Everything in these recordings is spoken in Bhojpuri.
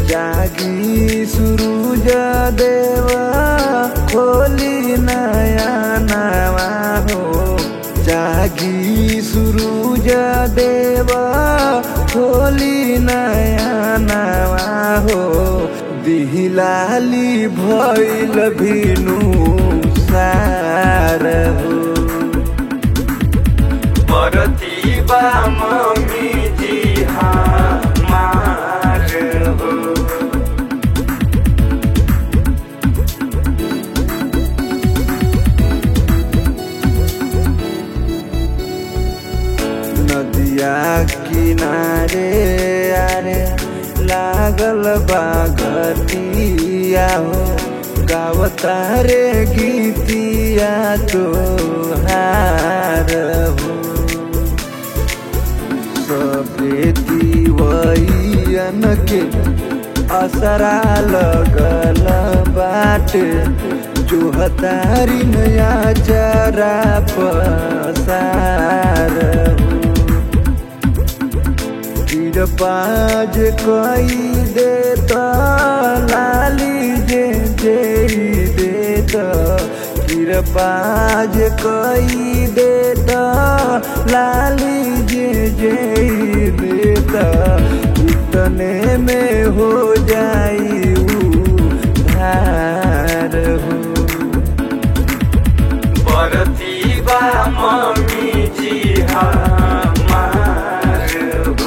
जागी सूरज देवा खोली नया नवा हो। जागी सूरज देवा खोली नया नवा हो। दिहिलाली भइल भिनु सार हो। परतिबा मम्मी जी हमार हो। नदिया किनारे आरे लागल बा घटिया हो। गावतारे गीतिया तोहार हो। सफेदी वैयन के असरा लगल बाटे। जो हतारी नया चरा पसार हो। पाज कोई देता लाली जे देता। पाज कोई देता लाली जे देता। इतने में हो जाई उधार हो। परतिबा मम्मी जी हमार हो।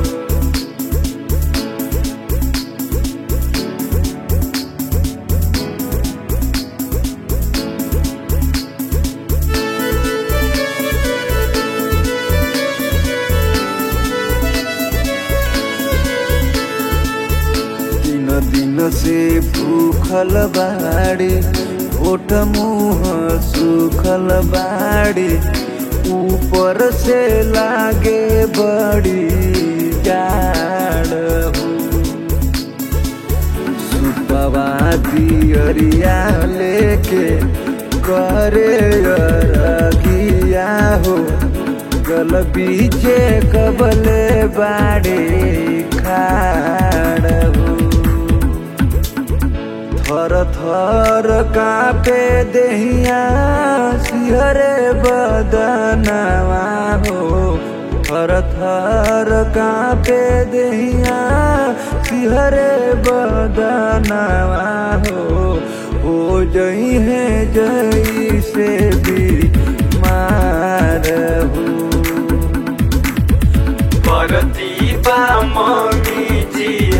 दिन से भूखल बाड़ी ओठ मुँह सूखल बाड़ी। ऊपर से लागे बड़ी जाड़ हो। सुपवा दियरिया लेके करे अरगिया हो। गल बीचे कबले बाड़ी खाड़ हो। थर थर कापे देहिया सिहरे बदनवा हो। थर थर कापे देहिया सिहरे बदनवा हो जई है जई से भी मार हो। परतिबा मम्मी जी